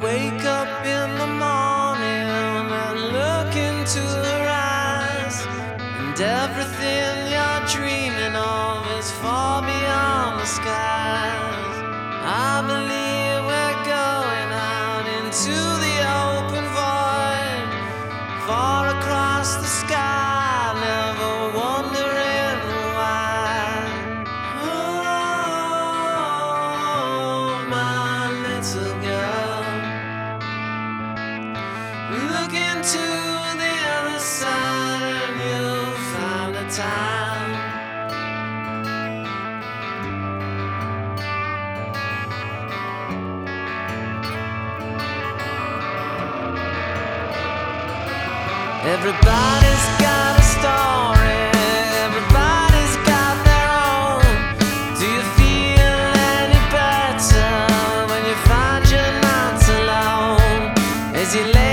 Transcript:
wake up in the morning and look into her eyes, and everything you're dreaming of is far beyond the skies. I believe we're going out into the open void, far across the sky, never wondering why. Oh, my little girl, look into the other side and you'll find the time. Everybody's got a story, everybody's got their own. Do you feel any better when you find you're not alone? As you lay